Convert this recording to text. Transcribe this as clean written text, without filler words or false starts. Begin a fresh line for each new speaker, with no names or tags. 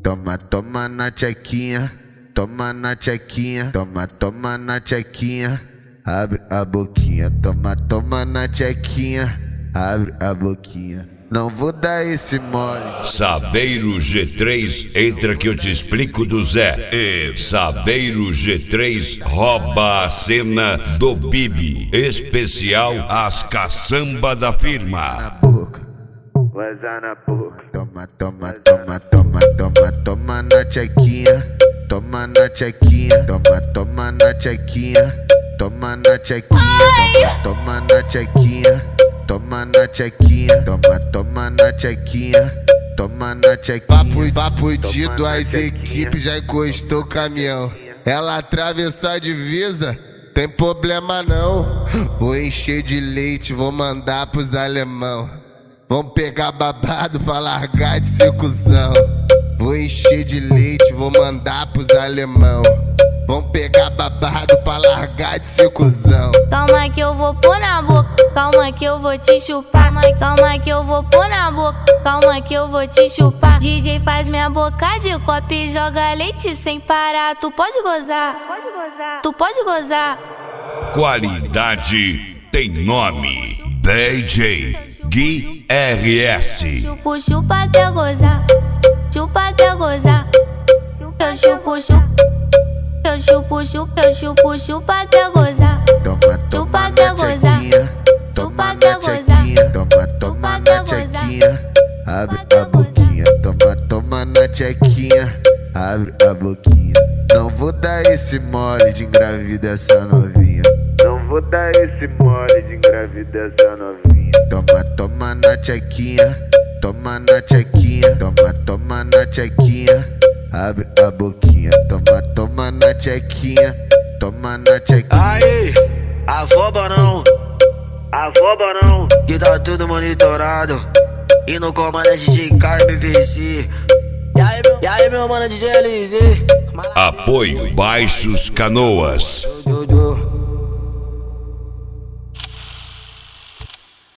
toma, toma na tchequinha, toma na tchequinha, toma, toma na tchequinha, abre a boquinha, toma, toma na tchequinha, abre a boquinha. Não vou dar esse mole.
Saveiro G3, entra que eu te explico do Zé. Saveiro G3 rouba a cena do Bibi. Especial as caçamba da firma.
Na boca, vaza na boca. Toma, toma, toma, toma, toma, toma na tchequinha, toma na tchequinha, toma, toma na tchequinha, toma na tchequinha, toma na tchequinha. Toma na tchequinha, toma, toma na tchequinha, toma na tchequinha.
Papo de duas equipes, já encostou o caminhão. Ela atravessou a divisa, tem problema não. Vou encher de leite, vou mandar pros alemão. Vão pegar babado pra largar de ser cuzão. Vou encher de leite, vou mandar pros alemão. Vão pegar babado pra largar de ser cuzão.
Calma que eu vou pôr na boca, calma que eu vou te chupar. Calma que eu vou pôr na boca, calma que eu vou te chupar. DJ faz minha boca de copo e joga leite sem parar. Tu pode gozar, tu pode gozar.
Qualidade tem nome. DJ Gui RS.
Chupo, chupa até gozar, chupa até gozar. Eu chupo, chupa. Eu chupo, chupa, eu chupo, chupa até gozar.
Toma,
Chupa até gozar,
toma na tchequinha, toma, toma na tchequinha, abre a boquinha, toma, toma na tchequinha, abre a boquinha. Não vou dar esse mole de engravida essa novinha. Não vou dar esse mole de engravida essa novinha. Toma, toma na tchequinha, toma na tchequinha, toma, toma na tchequinha, abre a boquinha, toma, toma na tchequinha, toma na tchequinha.
Aí, afoba não, que tá tudo monitorado. E no comando é DJ KBPC. E aí meu mano DJ LZ.
Apoio Baixos Canoas.